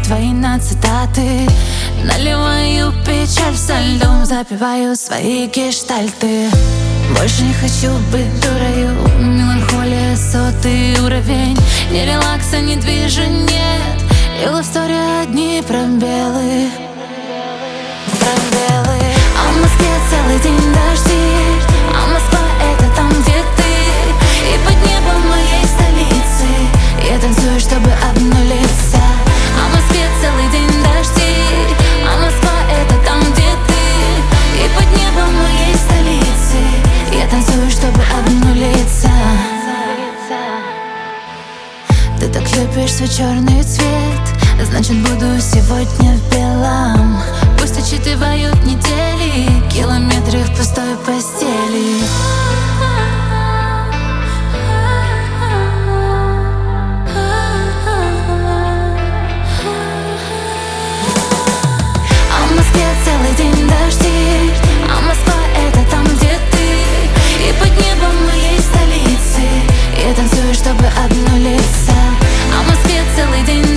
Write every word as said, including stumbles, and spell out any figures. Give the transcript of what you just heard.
твои на цитаты. Наливаю печаль со льдом, запиваю свои гештальты. Больше не хочу быть дурою, меланхолия сотый уровень. Ни релакса, ни движения, и в лавсторе одни пробелы. Пробелы. А в Москве целый день дожди, а Москва это там, где ты. И под небом моей столицы я танцую, чтобы обнулиться. А в Москве целый день дожди, а Москва это там, где ты. И под небом моей столицы я танцую, чтобы обнулиться. Ты так любишь свой черный цвет, значит буду сегодня в белом. Пусть отчитывают недели, километры в пустой постели. А в Москве целый день дожди, а Москва это там, где ты. И под небом моей столицы я танцую, чтобы обнулиться. А в Москве целый день